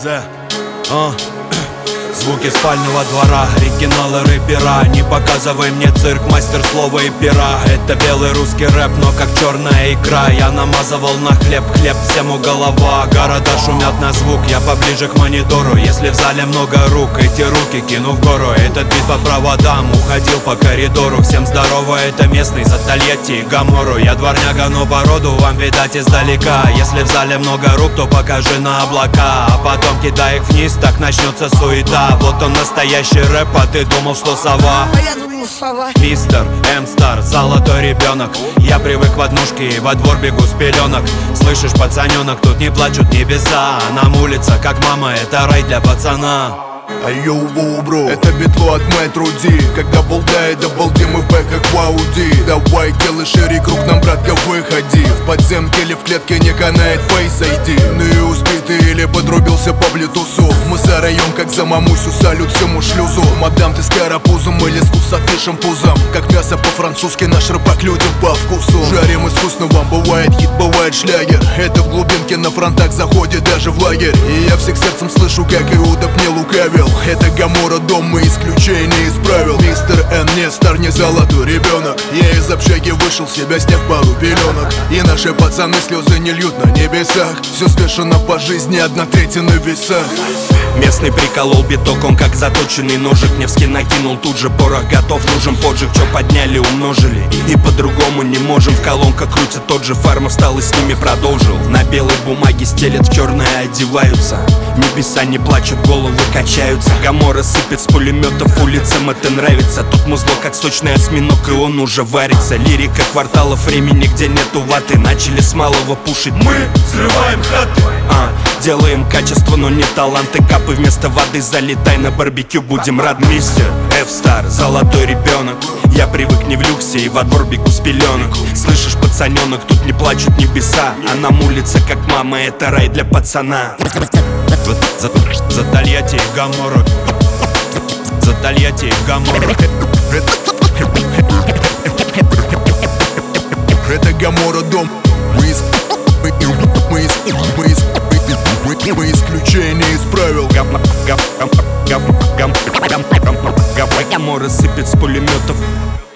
Звуки спального двора, оригиналы рэпера. Не показывай мне цирк, мастер слова и пера. Это белый русский рэп, но как черная икра. Я намазывал на хлеб, всем у голова. Города шумят на звук, я поближе к монитору. Если в зале много рук, эти руки кину в гору. Этот бит по проводам, уходил по коридору. Всем здорово, это местный за Тольятти и Гамору. Я дворняга, но по роду вам видать издалека. Если в зале много рук, то покажи на облака. А потом кидай их вниз, так начнется суета. Вот он настоящий рэп, а ты думал, что сова. Мистер М-Стар, золотой ребенок. Я привык в однушке и во двор бегу с пеленок. Слышишь, пацаненок, тут не плачут небеса. Нам улица, как мама, это рай для пацана. Айоу, бро, это битло от Metro D. Когда болтает, да балди, мы в бэк как в Ауди. Давай, делай шире круг, нам, братка, выходи. В подземке или в клетке не канает Face ID. Ну и успитый или подрубился по блютусу. Мы за район, как за мамусю, салют всему шлюзу. Мадам, ты с карапузом или с кусатышем пузом. Как мясо по-французски, наш рыбак людям по вкусу. Жарим искусно, вам бывает хит, бывает шлягер. Это в глубинке на фронтах заходит даже в лагерь. И я всех сердцем слышу, как Иуда мне лукавит. Это Гамора, дом, мы исключение из правил. Мистер Н, не стар, не золотой ребенок. Я из общаги вышел, себя сняв пару пеленок. И наши пацаны слезы не льют на небесах. Все смешано по жизни, 1/3 на весах. Местный приколол биток, он как заточенный ножик. Невский накинул, тут же порох готов, нужен поджиг. Чё подняли, умножили, и по-другому не можем. В колонках крутит тот же Фарма, встал и с ними продолжил. На белой бумаге стелят, в черное одеваются. Небеса не плачут, головы качаются. Гамора сыпет с пулеметов, улицам это нравится. Тут музло как сочный осьминог, и он уже варится. Лирика кварталов, времени, где нету ваты. Начали с малого пушить, мы взрываем хаты. Делаем качество, но не таланты. Капы вместо воды, залетай на барбекю, будем рад. Мистер F-Star, золотой ребенок. Я привык не в люксе и во двор бегу с пеленок. Слышишь, пацаненок, тут не плачут небеса. А нам улица, как мама, это рай для пацана. За Тольятти и Гамору. За Тольятти и Гамору. Это Гамора, дом. Мы исключение из правил. Гамора сыпет с пулеметов.